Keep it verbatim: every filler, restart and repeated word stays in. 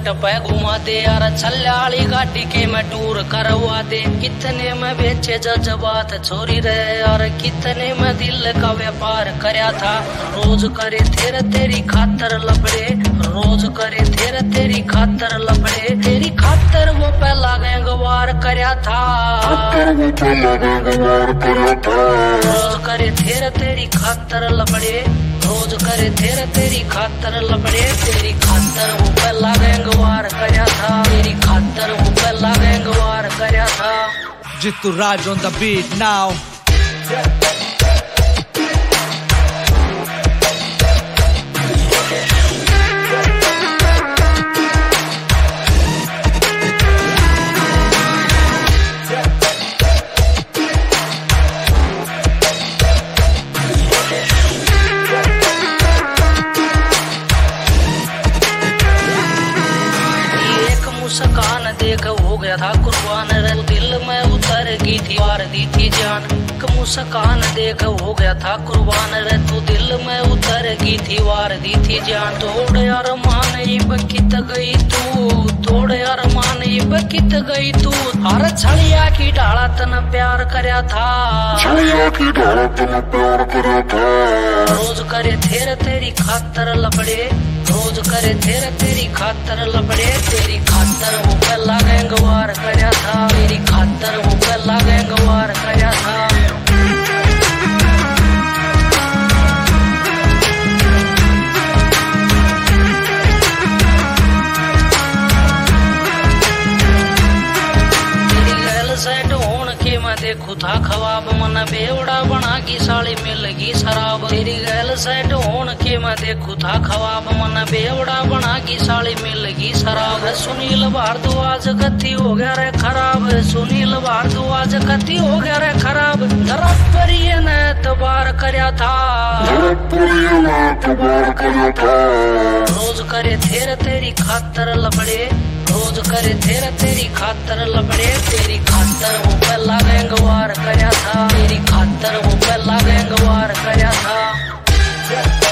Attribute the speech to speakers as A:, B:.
A: पट पे घुमा दे यार, छल्याली गाड़ी के मैं टूर करवा दे। कितने में बेचे जज्बात छोरी रे यार, कितने में दिल का व्यापार करया था। रोज करे तेरे तेरी खातर लपड़े, रोज करे तेरे तेरी खातर लपड़े। तेरी खातर वो पहला गैंगवार करया था, रोज करे तेरे तेरी खातर लपड़े, रोज करे तेरे तेरी खातर लपड़े। तेरी खातर वो पहला गैंगवार करया था, तेरी खातर वो पहला गैंगवार करया था।
B: Jittu Raj on the beat now.
A: मुस्कान देख हो गया था कुर्बान रे, दिल में उतर गई थी वार दी थी जान। मुस्कान देख हो गया था कुर्बान रे, तू दिल में उतर गई थी वार दी थी जान। तोड़ यार मान ये बकित गई तू, तोड़ यार मान ये बकित गई तू। हर छलिया की डाला तन प्यार करया था, छलिया की डाला तन प्यार करया था। रोज करे तेरे तेरी खातर लपड़े, रोज करे तेरे तेरी खातर लपड़े। तेरी खातर वो पहला गैंगवार करया था, तेरी खातर वो पहला गैंगवार करया था। सेट होन के मैं देखू था खवाब, मन बेवड़ा बना की साली में लगी शराब। तेरी गैल सेट होन के मैं देखू था खवाब, मन बेवड़ा बना की साली में लगी शराब। सुनील भारद्वाज गति हो गया रे खराब, सुनील भारद्वाज गति हो गया रे खराब। जरा परिये ने तबार करया था, रोज करे तेरे तेरी खातर लपड़े, रोज करे तेरे तेरी खातर लपड़े। तेरी खातर वो पहला गैंगवार करया था, तेरी खातर वो पहला गैंगवार करया था।